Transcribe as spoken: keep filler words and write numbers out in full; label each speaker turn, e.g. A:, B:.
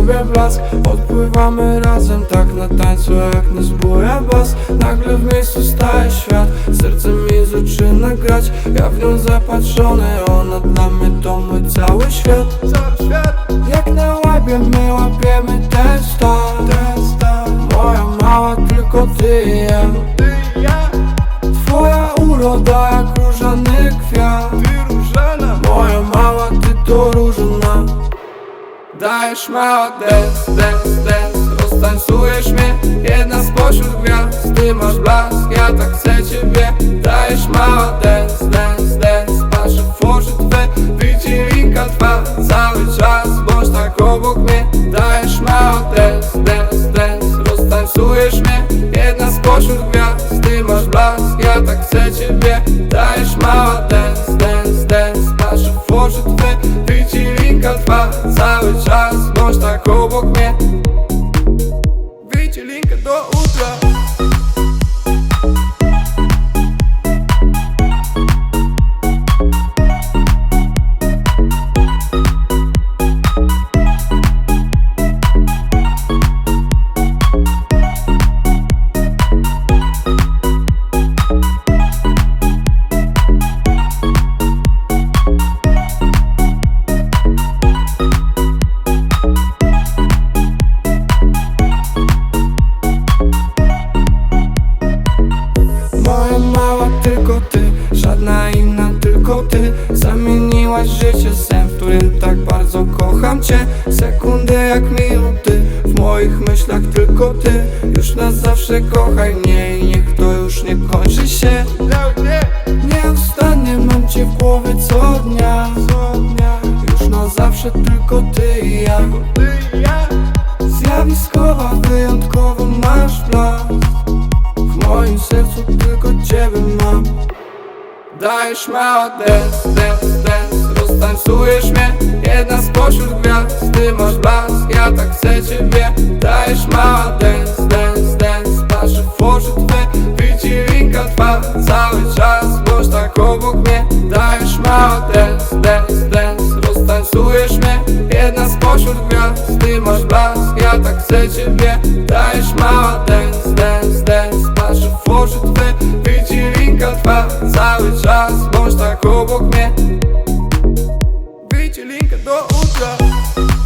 A: siebie blask. Odpływamy razem tak na tańcu jak nie zbója bas. Nagle w miejscu staje świat, serce mi zaczyna grać. Ja w nią zapatrzony, ona dla mnie to mój cały świat. Jak na łapie my łapiemy ten stan. Moja mała, tylko ty i ja. Twoja uroda jak różany kwiat. Moja mała, ty to różana. Dajesz mała dance, dance, dance. Roztańcujesz mnie, jedna spośród gwiazd. Ty masz blask, ja tak chcę ciebie. Dajesz mała dance, dance, dance. Patrzę w oczy twe, widzi linka trwa cały czas, bądź tak obok mnie. Dajesz mała dance, dance, dance. Roztańcujesz mnie, jedna spośród gwiazd. Ty masz blask, ja tak chcę ciebie. Dajesz mała dance, dance, dance. Patrzę w oczy twe, widzi linka trwa cały czas, bądź tak obok mnie. Widzi linka do utra. Tylko ty, żadna inna, tylko ty. Zamieniłaś życie sen, w którym tak bardzo kocham cię. Sekundy jak minuty, w moich myślach tylko ty. Już na zawsze kochaj mnie i niech to już nie kończy się. Nieustannie mam cię w głowie co dnia. Już na zawsze tylko ty i ja. Zjawiskowa, wyjątkowo masz blask. W moim sercu tylko ciebie mam. Dajesz mała dance, dance, dance. Roztańcujesz mnie, jedna spośród gwiazd. Ty masz blask, ja tak chcę ciebie. Dajesz mała dance, dance, dance. Patrzę w oczy twe, widzi linka trwa cały czas, bądź tak obok mnie. Dajesz mała dance, dance, dance. Roztańcujesz mnie, jedna spośród gwiazd. Ty masz blask, ja tak chcę ciebie. Dajesz mała dance, dance, dance. Patrzę w oczy twe, widzi linka trwa cały czas, bądź tak obok mnie. Widzi linka do utra.